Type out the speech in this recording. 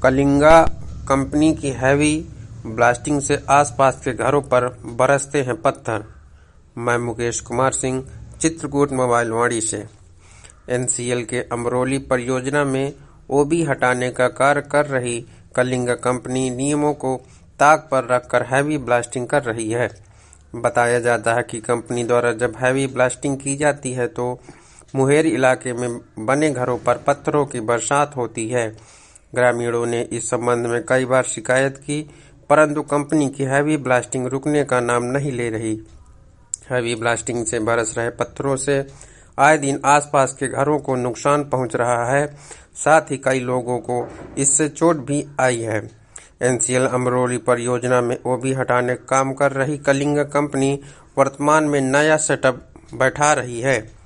Kalinga company की heavy blasting से आसपास के घरों पर बरसते हैं पत्थर। मैं मुकेश कुमार सिंह, चित्रकूट मोबाइल वाणी से। एनसीएल के अमरोली परियोजना में ओबी हटाने का कार्य कर रही कलिंगा कंपनी नियमों को ताक पर रखकर हैवी ब्लास्टिंग कर रही है। बताया जाता है कि कंपनी द्वारा जब हैवी ब्लास्टिंग की जाती है तो मुहेर इलाके में बने घरों पर पत्थरों की बरसात होती है। ग्रामीणों ने इस संबंध में कई बार शिकायत की, परंतु कंपनी की हैवी ब्लास्टिंग रुकने का नाम नहीं ले रही। हैवी ब्लास्टिंग से बरस रहे पत्थरों से आए दिन आसपास के घरों को नुकसान पहुंच रहा है, साथ ही कई लोगों को इससे चोट भी आई है। एनसीएल अमरोली परियोजना में ओबी हटाने का काम कर रही कलिंगा कंपनी वर्तमान में नया सेटअप बैठा रही है।